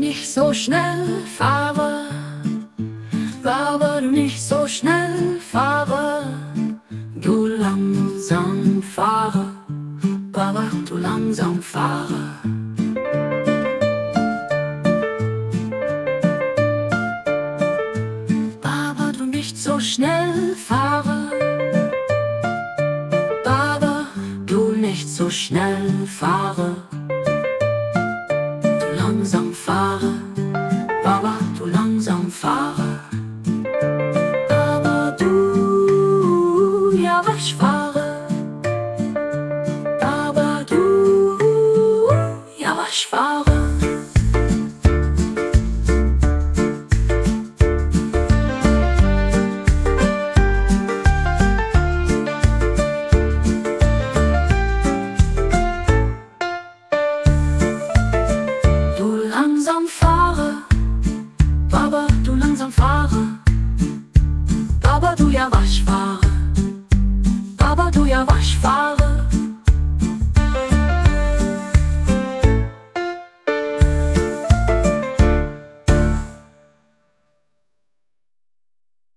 nicht so schnell fahre, Baba, du nicht so schnell fahre, du langsam fahre, Baba, du langsam fahre. Baba, du nicht so schnell fahre, Baba, du nicht so schnell fahre, du langsam fahre, Baba, du langsam fahre. Aber du, ja, ich fahre, aber du, ja, ich fahre. Langsam fahre, Baba, du langsam fahre, Baba, du ja was